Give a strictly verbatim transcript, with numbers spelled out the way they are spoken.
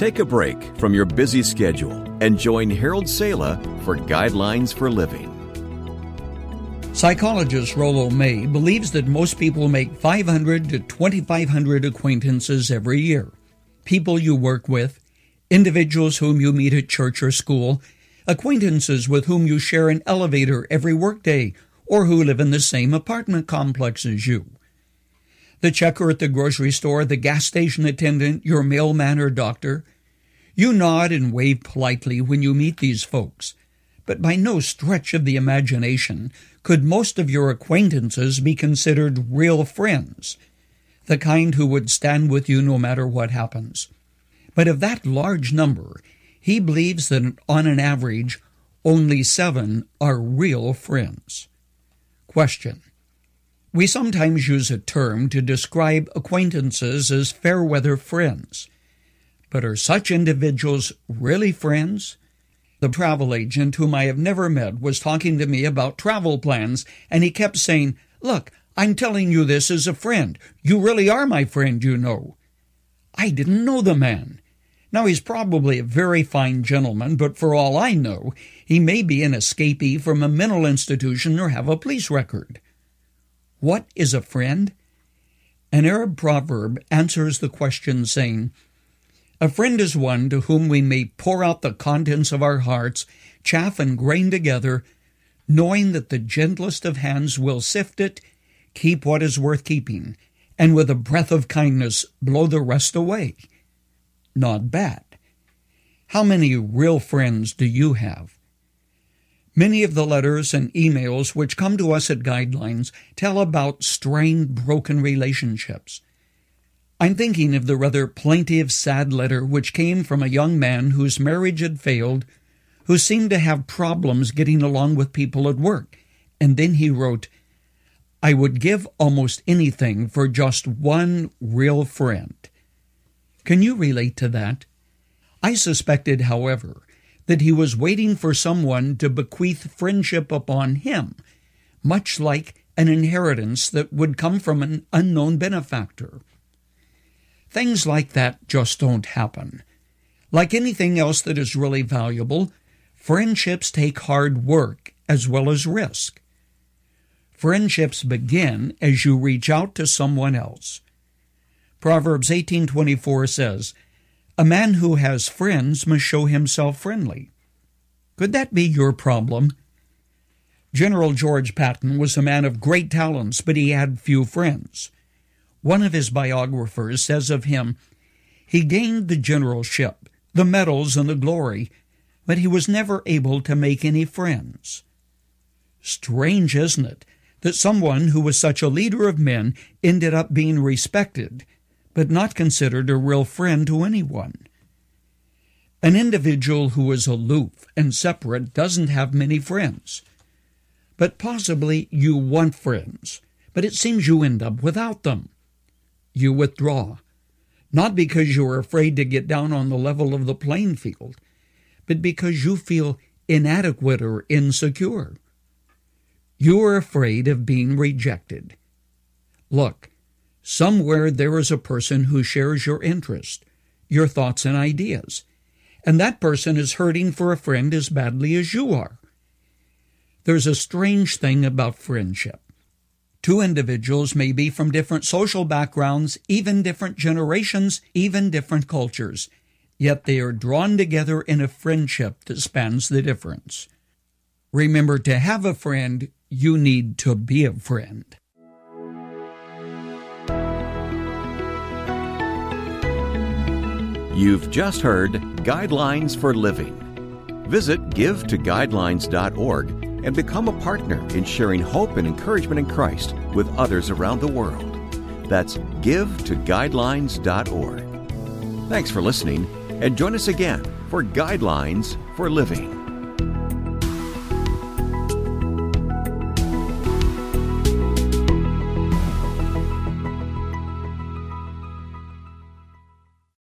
Take a break from your busy schedule and join Harold Sala for Guidelines for Living. Psychologist Rollo May believes that most people make five hundred to twenty-five hundred acquaintances every year. People you work with, individuals whom you meet at church or school, acquaintances with whom you share an elevator every workday, or who live in the same apartment complex as you. The checker at the grocery store, the gas station attendant, your mailman or doctor. You nod and wave politely when you meet these folks, but by no stretch of the imagination could most of your acquaintances be considered real friends, the kind who would stand with you no matter what happens. But of that large number, he believes that on an average, only seven are real friends. Question. We sometimes use a term to describe acquaintances as fair-weather friends. But are such individuals really friends? The travel agent, whom I have never met, was talking to me about travel plans, and he kept saying, "Look, I'm telling you this as a friend. You really are my friend, you know." I didn't know the man. Now, he's probably a very fine gentleman, but for all I know, he may be an escapee from a mental institution or have a police record. What is a friend? An Arab proverb answers the question saying, "A friend is one to whom we may pour out the contents of our hearts, chaff and grain together, knowing that the gentlest of hands will sift it, keep what is worth keeping, and with a breath of kindness blow the rest away." Not bad. How many real friends do you have? Many of the letters and emails which come to us at Guidelines tell about strained, broken relationships. I'm thinking of the rather plaintive, sad letter which came from a young man whose marriage had failed, who seemed to have problems getting along with people at work. And then he wrote, "I would give almost anything for just one real friend." Can you relate to that? I suspected, however, that he was waiting for someone to bequeath friendship upon him, much like an inheritance that would come from an unknown benefactor. Things like that just don't happen. Like anything else that is really valuable, friendships take hard work as well as risk. Friendships begin as you reach out to someone else. Proverbs eighteen twenty-four says, "A man who has friends must show himself friendly." Could that be your problem? General George Patton was a man of great talents, but he had few friends. One of his biographers says of him, "He gained the generalship, the medals, and the glory, but he was never able to make any friends." Strange, isn't it, that someone who was such a leader of men ended up being respected, but not considered a real friend to anyone? An individual who is aloof and separate doesn't have many friends. But possibly you want friends, but it seems you end up without them. You withdraw, not because you are afraid to get down on the level of the playing field, but because you feel inadequate or insecure. You are afraid of being rejected. Look, somewhere there is a person who shares your interest, your thoughts and ideas, and that person is hurting for a friend as badly as you are. There's a strange thing about friendship. Two individuals may be from different social backgrounds, even different generations, even different cultures, yet they are drawn together in a friendship that spans the difference. Remember, to have a friend, you need to be a friend. You've just heard Guidelines for Living. Visit give to guidelines dot org and become a partner in sharing hope and encouragement in Christ with others around the world. That's give to guidelines dot org. Thanks for listening, and join us again for Guidelines for Living.